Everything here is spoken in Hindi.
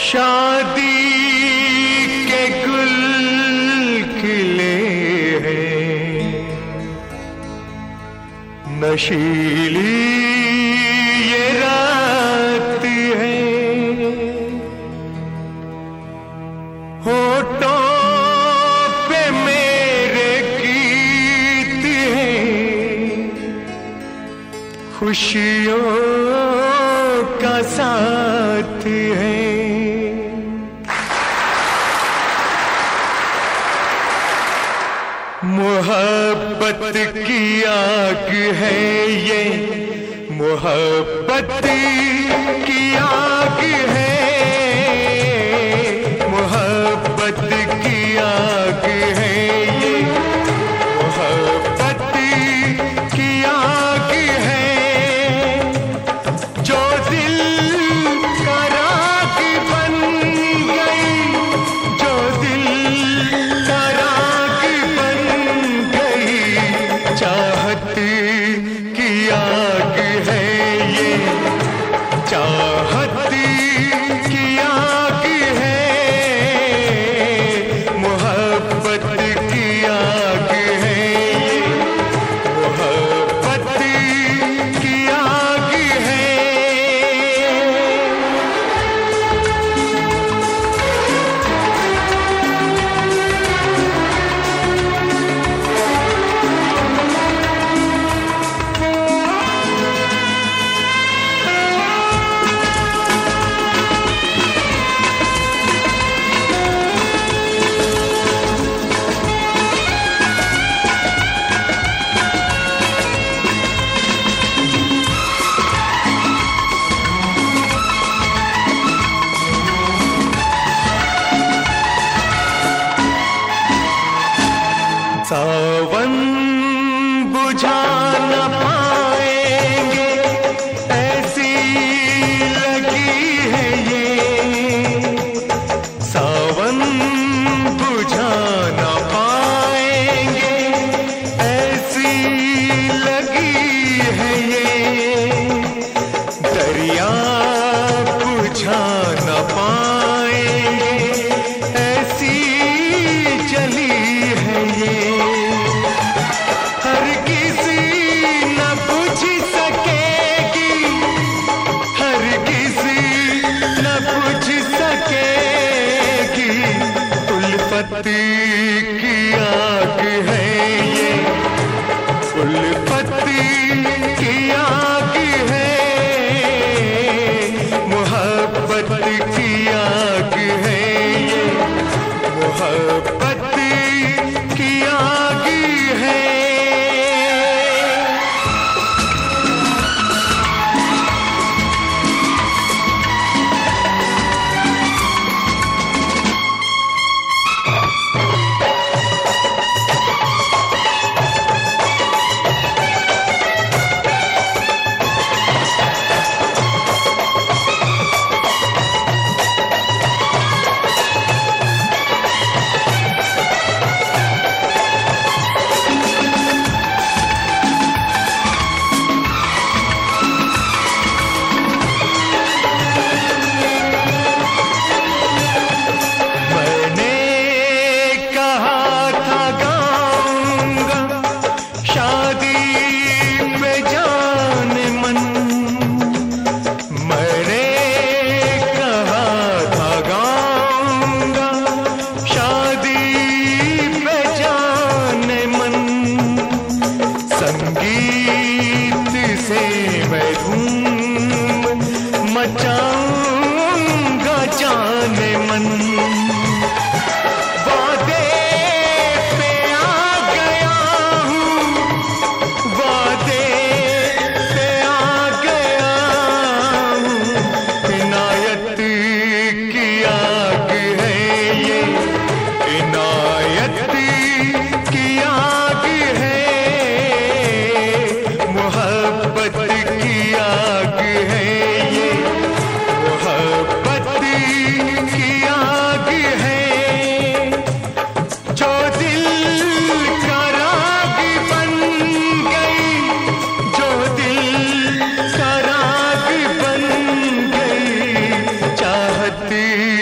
शादी के गुल खिले हैं, नशीली ये रात है, होठों पे मेरे गीत है, खुशियों का साथ है। मोहब्बत की आग है ये, मोहब्बत की आग है, मोहब्बत की आग है ये, मोहब्बत की आग है, जो दिल का राग बन गई, जो दिल का राग बन गई, चाहत की आग है ये, चाहत की आग है, मोहब्बत की आग है ये, मोहब्बत की आग है। सावन बुझा न पाएंगे ऐसी लगी है ये, सावन बुझा न पाएंगे ऐसी लगी है ये, दरिया बुझा न पाएंगे ऐसी जली है ये, हर किसी न बुझ सकेगी, हर किसी न बुझ सकेगी, उल्फत की आग है ये, उल्फत की आग है, मोहब्बत की आग है ये, मोहब्बत की आग है। संगीत से मैं धूम मचाऊंगा जाने मन, वादे पे आ गया हूँ, वादे पे आ गया हूँ, इनायत की आग है ये, इनायत की आग है, मोहब्बत की आग है ये, मोहब्बत की आग है, जो दिल का राग बन गई, जो दिल का राग बन गई, चाहत दी